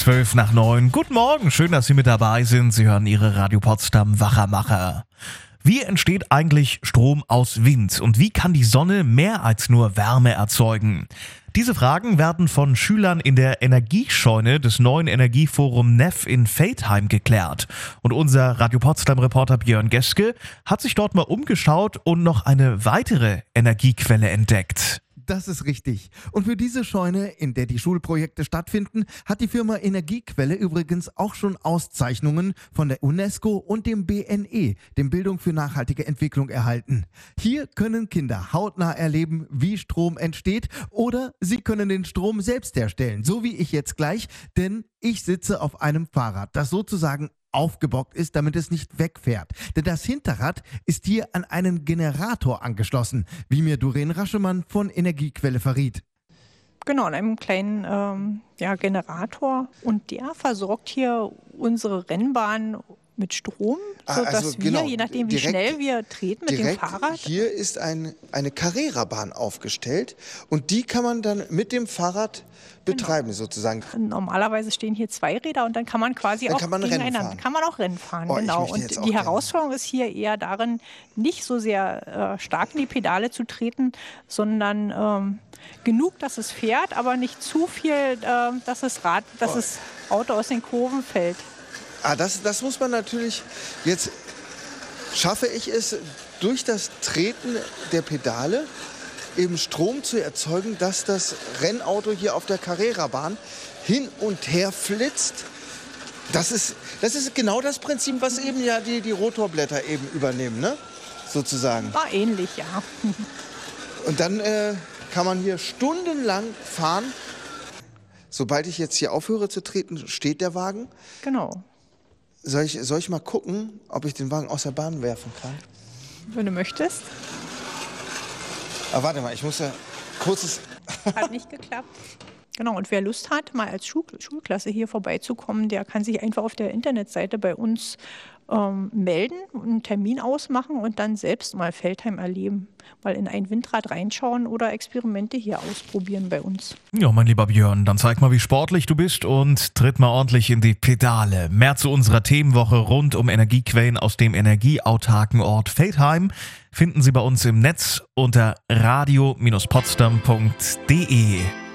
8:12. Guten Morgen, schön, dass Sie mit dabei sind. Sie hören Ihre Radio Potsdam Wachermacher. Wie entsteht eigentlich Strom aus Wind und wie kann die Sonne mehr als nur Wärme erzeugen? Diese Fragen werden von Schülern in der Energiescheune des neuen Energieforum NEF in Veltheim geklärt. Und unser Radio Potsdam-Reporter Björn Geske hat sich dort mal umgeschaut und noch eine weitere Energiequelle entdeckt. Das ist richtig. Und für diese Scheune, in der die Schulprojekte stattfinden, hat die Firma Energiequelle übrigens auch schon Auszeichnungen von der UNESCO und dem BNE, dem Bildung für nachhaltige Entwicklung, erhalten. Hier können Kinder hautnah erleben, wie Strom entsteht, oder sie können den Strom selbst herstellen, so wie ich jetzt gleich, denn ich sitze auf einem Fahrrad, das sozusagen aufgebockt ist, damit es nicht wegfährt. Denn das Hinterrad ist hier an einen Generator angeschlossen, wie mir Doreen Raschemann von Energiequelle verriet. Genau, an einem kleinen Generator. Und der versorgt hier unsere Rennbahn mit Strom, sodass wir, je nachdem wie schnell wir treten mit dem Fahrrad... Hier ist eine Carrera-Bahn aufgestellt und die kann man dann mit dem Fahrrad betreiben, sozusagen. Normalerweise stehen hier zwei Räder und dann kann man quasi dann auch kann man gegeneinander Rennen fahren. Oh, Genau. ich möchte jetzt Und auch die gerne. Herausforderung ist hier eher darin, nicht so sehr stark in die Pedale zu treten, sondern genug, dass es fährt, aber nicht zu viel, dass das Auto aus den Kurven fällt. Das muss man natürlich, jetzt schaffe ich es durch das Treten der Pedale eben Strom zu erzeugen, dass das Rennauto hier auf der Carrera-Bahn hin und her flitzt. Das ist genau das Prinzip, was eben ja die Rotorblätter eben übernehmen, ne? Sozusagen. War ähnlich, ja. Und dann kann man hier stundenlang fahren. Sobald ich jetzt hier aufhöre zu treten, steht der Wagen. Genau. Soll ich mal gucken, ob ich den Wagen aus der Bahn werfen kann? Wenn du möchtest. Aber warte mal, ich muss ja kurzes... Hat nicht geklappt. Genau, und wer Lust hat, mal als Schulklasse hier vorbeizukommen, der kann sich einfach auf der Internetseite bei uns melden, einen Termin ausmachen und dann selbst mal Veltheim erleben. Mal in ein Windrad reinschauen oder Experimente hier ausprobieren bei uns. Ja, mein lieber Björn, dann zeig mal, wie sportlich du bist und tritt mal ordentlich in die Pedale. Mehr zu unserer Themenwoche rund um Energiequellen aus dem energieautarken Ort Veltheim finden Sie bei uns im Netz unter radio-potsdam.de.